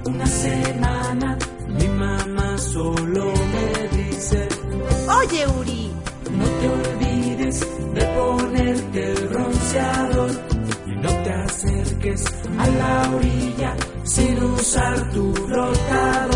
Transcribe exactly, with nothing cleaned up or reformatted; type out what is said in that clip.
una semana mi mamá solo me dice: Oye, Uri, no te olvides de ponerte el bronceador y no te acerques a la orilla sin usar tu flotador.